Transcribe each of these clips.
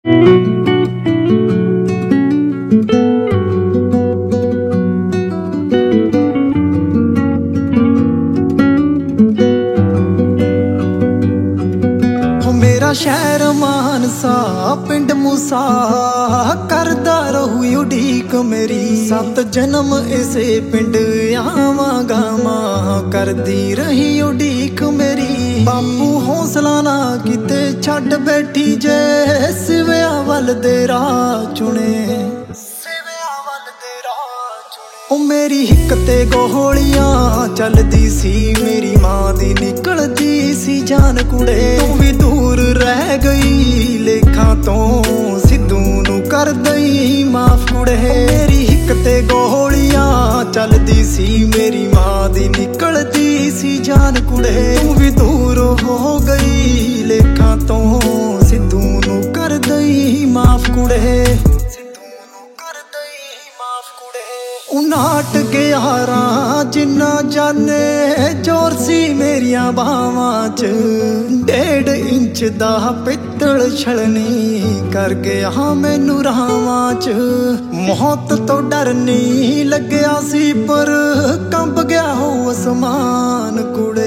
शहर मानसा पिंड मूसा करदा रहू उड़ीक मेरी। 7 जन्म इसे पिंड आवांगा मां करदी रही उड़ीक मेरी। बापू हौसला ना किते छड्ड बैठी जे सिविया वल दे राह चुने। ओ मेरी हिक ते गोलियां चलदी सी मेरी मां दी निकलदी सी जान कुड़े। तू भी दूर रह गई लेखा तो सिद्धू नू कर दई माफ कुड़े। मेरी हिक ते गोलियां चलदी सी मेरी मां दी निकलदी सी जान कुड़े। तू भी दूर हो गई लेखा तो सिद्धू नू कर दई माफ कुड़े। 59 11 जिन्ना जाने जोर सी मेरिया बावां च। 1.5 इंच दा पित्तल छलनी कर गया मैनू रावां च। मौत तो डर नहीं लग्या सी पर कंब गया हो आसमान कुड़े।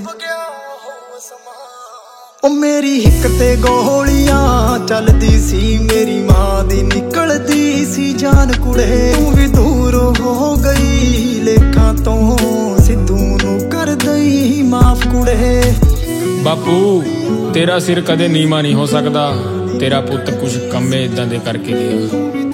ओ मेरी हिक ते गोलियां चलदी सी मेरी मां दी निकलदी सी जान कुड़े। तू भी दूर हो गई लेखा तो सिद्धू नू कर दई माफ कुड़े। बापू तेरा सिर कदे नीमा नहीं हो सकदा, तेरा पुत्त कुछ कम्मे इदां दे करके गया।